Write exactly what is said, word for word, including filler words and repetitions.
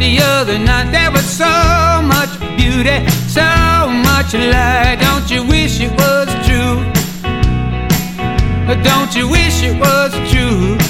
the other night. There was so much beauty, so much light. Don't you wish it was true? Don't you wish it was true?